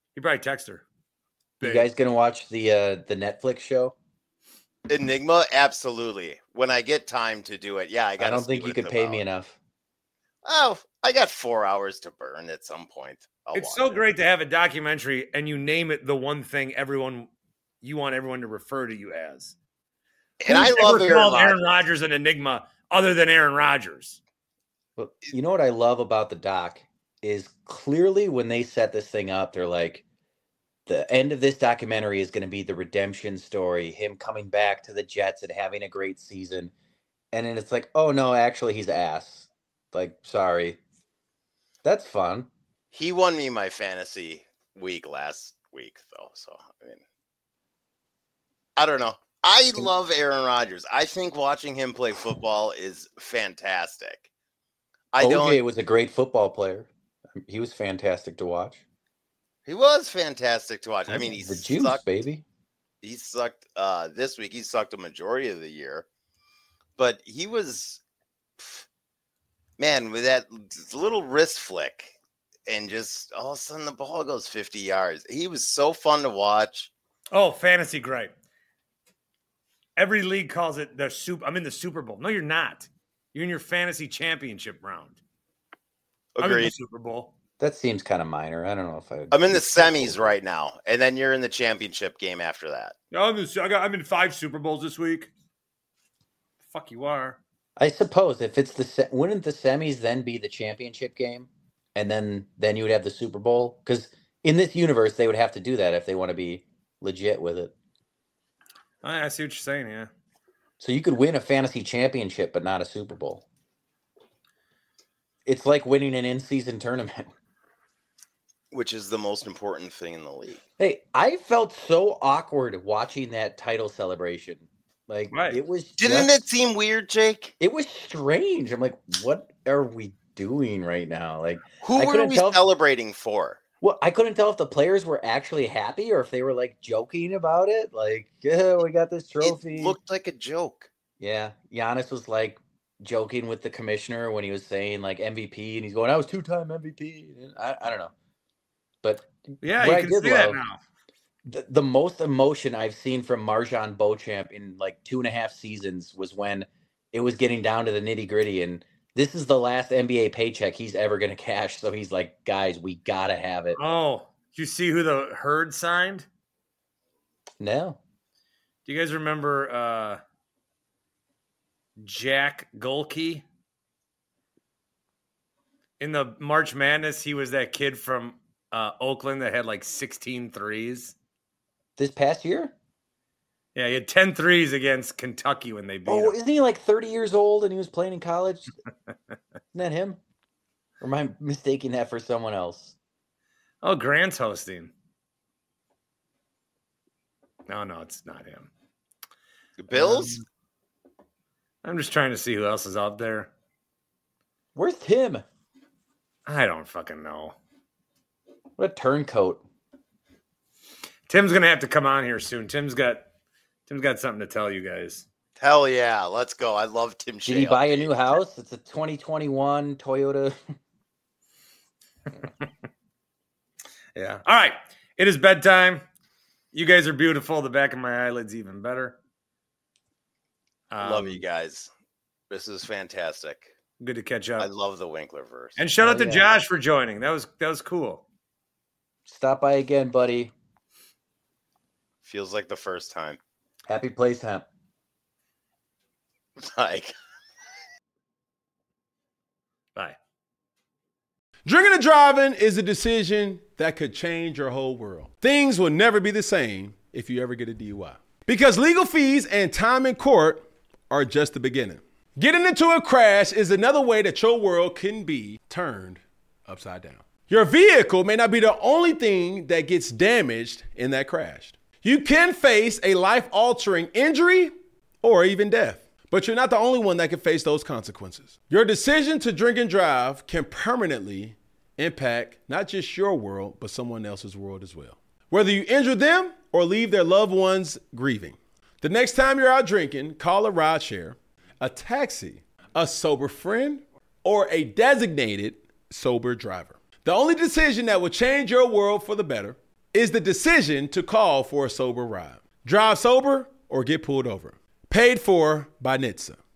Speaker 5: You guys going to watch the Netflix show?
Speaker 4: Enigma? Absolutely. When I get time to do it. Yeah, I
Speaker 5: don't think you could pay me enough.
Speaker 4: Oh, I got 4 hours to burn at some point.
Speaker 2: It's so great to have a documentary and you name it the one thing you want everyone to refer to you as.
Speaker 4: And I love
Speaker 2: Aaron Rodgers an enigma other than Aaron Rodgers.
Speaker 5: Well, you know what I love about the doc is clearly when they set this thing up, they're like, the end of this documentary is going to be the redemption story, him coming back to the Jets and having a great season. And then it's like, oh no, actually he's ass. Like, sorry. That's fun.
Speaker 4: He won me my fantasy week last week, though. So, I mean, I don't know. I love Aaron Rodgers. I think watching him play football is fantastic.
Speaker 5: OJ was a great football player. He was fantastic to watch.
Speaker 4: He was fantastic to watch. I mean,
Speaker 5: the juice, baby.
Speaker 4: He sucked this week. He sucked a majority of the year. But he was, man, with that little wrist flick and just all of a sudden the ball goes 50 yards. He was so fun to watch.
Speaker 2: Oh, fantasy great. Every league calls it I'm in the Super Bowl. No, you're not. You're in your fantasy championship round.
Speaker 4: Agreed.
Speaker 2: I'm in the Super Bowl.
Speaker 5: That seems kind of minor. I don't know if
Speaker 4: I'm in the semis right now, and then you're in the championship game after that.
Speaker 2: I'm in 5 Super Bowls this week. Fuck you are.
Speaker 5: I suppose if it's wouldn't the semis then be the championship game, and then you would have the Super Bowl? Because in this universe, they would have to do that if they want to be legit with it.
Speaker 2: I see what you're saying. Yeah.
Speaker 5: So you could win a fantasy championship, but not a Super Bowl. It's like winning an in-season tournament.
Speaker 4: Which is the most important thing in the league.
Speaker 5: Hey, I felt so awkward watching that title celebration. Like, It was.
Speaker 4: Didn't it seem weird, Jake?
Speaker 5: It was strange. I'm like, what are we doing right now? Like,
Speaker 4: who were we celebrating for?
Speaker 5: Well, I couldn't tell if the players were actually happy or if they were like joking about it. Like, yeah, we got this trophy.
Speaker 4: It looked like a joke.
Speaker 5: Yeah, Giannis was like joking with the commissioner when he was saying like MVP, and he's going, "I was 2-time MVP." I don't know. But
Speaker 2: yeah, you can see that now.
Speaker 5: The most emotion I've seen from MarJon Beauchamp in like 2.5 seasons was when it was getting down to the nitty gritty, and this is the last NBA paycheck he's ever going to cash. So he's like, guys, we got to have it.
Speaker 2: Oh, did you see who the Herd signed?
Speaker 5: No.
Speaker 2: Do you guys remember Jack Golke? In the March Madness, he was that kid from Oakland that had like 16 threes.
Speaker 5: This past year?
Speaker 2: Yeah, he had 10 threes against Kentucky when they beat him.
Speaker 5: Isn't he like 30 years old and he was playing in college? Isn't that him? Or am I mistaking that for someone else?
Speaker 2: Oh, Grant's hosting. No, it's not him.
Speaker 4: The Bills?
Speaker 2: I'm just trying to see who else is out there.
Speaker 5: Where's Tim?
Speaker 2: I don't fucking know.
Speaker 5: What a turncoat.
Speaker 2: Tim's going to have to come on here soon. Tim's got something to tell you guys.
Speaker 4: Hell yeah. Let's go. I love Tim Shea.
Speaker 5: Did he buy a new house? It's a 2021 Toyota.
Speaker 2: Yeah. All right. It is bedtime. You guys are beautiful. The back of my eyelid's even better.
Speaker 4: Love you guys. This is fantastic.
Speaker 2: Good to catch up.
Speaker 4: I love the Winklerverse.
Speaker 2: And shout out to Josh for joining. That was cool.
Speaker 5: Stop by again, buddy.
Speaker 4: Feels like the first time.
Speaker 5: Happy place hemp.
Speaker 4: Like.
Speaker 2: Bye.
Speaker 13: Drinking and driving is a decision that could change your whole world. Things will never be the same if you ever get a DUI. Because legal fees and time in court are just the beginning. Getting into a crash is another way that your world can be turned upside down. Your vehicle may not be the only thing that gets damaged in that crash. You can face a life-altering injury or even death, but you're not the only one that can face those consequences. Your decision to drink and drive can permanently impact not just your world, but someone else's world as well. Whether you injure them or leave their loved ones grieving. The next time you're out drinking, call a rideshare, a taxi, a sober friend, or a designated sober driver. The only decision that will change your world for the better is the decision to call for a sober ride. Drive sober or get pulled over. Paid for by NHTSA.